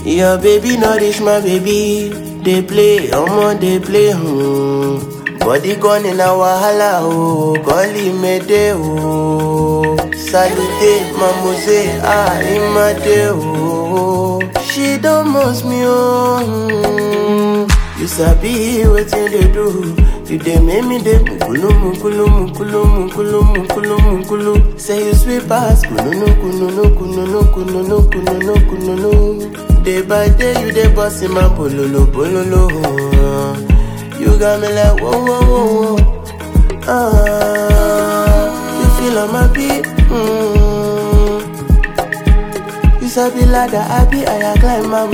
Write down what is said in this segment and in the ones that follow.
Your baby not reach my baby. They play, they play. Body gone in a wahala, oh. Calling me de, oh. Salute, mamose, imade, oh. She don't most me, oh. You sabi wetin they do. You dey make me dey mukulu, mukulu, mukulu, mukulu, mukulu, mukulu. Say you sweet pass, kununu, kununu, kununu, kununu, kununu, kununu. Day by day you dey boss in my bololo, bololo. You got me like whoa, whoa, whoa, whoa. You feel on my beat, You sabi ladder, I climb my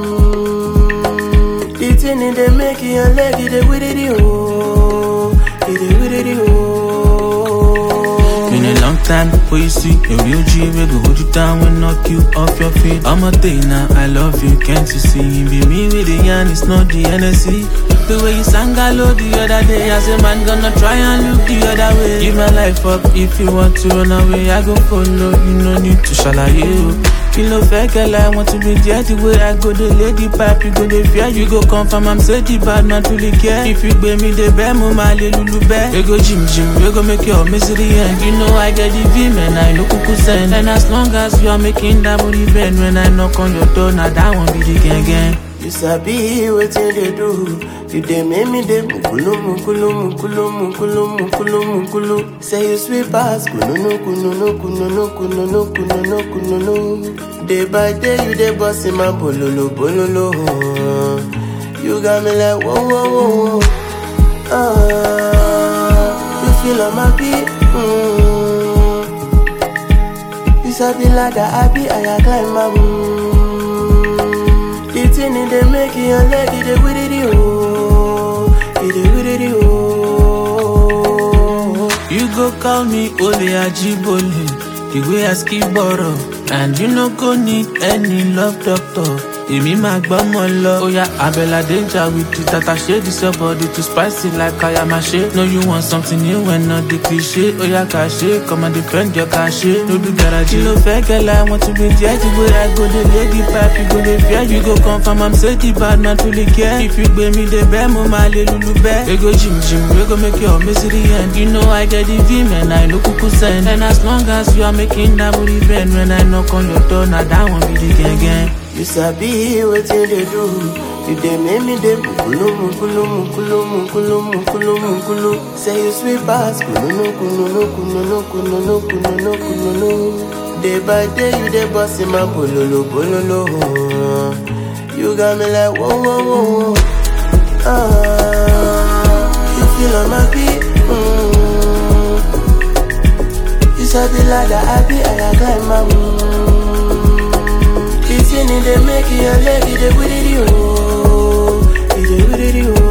The thing in the make your leg, it with it, oh. It with it, oh. Been a long time before you see a real G, we go hold you down and knock you off your feet. I'm a day now, I love you, can't you see? Be me with the yarn, it's not the NSC. The way you sang hello the other day, as a man gonna try and look the other way. Give my life up if you want to run away, I go follow, you no need to shall you. Kilo fake, I want to be there the way I go, the lady pipe, you go the fear, you go confirm, I'm say the bad, not really care. If you pay me the bear, mama, lulu bear. We go gym, we go make your misery end. You know I get the V, man, I know kuku send. And as long as you are making that booty bend, when I knock on your door, now that won't be the gang. You sabi wetin they do. You dey make me dey mukulu, mukulu, mukulu, mukulu, mukulu, mukulu. Say you sweet pass, kununu, kununu, kununu, kununu, kununu, kununu. Day by day you dey boss in my bololo, bololo. You got me like whoa, whoa, whoa, whoa. You feel on my beat, You sabi ladder, I climb my The thing in the make your leg, it with it, oh. It with it, oh. You go call me Ole Ajibole, the way I skip borrow. And you no go need any love doctor. Emi ma gba mo lo. Oh yeah, Abella danger with the tata shade. This your body too spicy like Kayamashi. No, you want something new and not the cliche. Oh yeah, cache, come and defend your cache. No do garage. You no fake girl, I want to be there. The way I go, the lady pipe, you go the fear. You go confirm, I'm say the bad, not really care. If you pay me the bear, mama, lulu bear. We go gym, we go make your misery end. You know I get the V, man, I know kuku send. And as long as you are making that booty bend, when I knock on your door, now that won't be the gang. You sabi wetin they do. You dey make me dey mukulu, mukulu, mukulu, mukulu, mukulu, mukulu. Say you sweet pass, kununu, kununu, kununu, kununu, kununu, kununu. Day by day you dey boss in my bololo, bololo. You got me like whoa, whoa, whoa, whoa. You feel on my beat, You sabi ladder, I climb my The thing in the make your leg, it with it, oh. It with it, oh.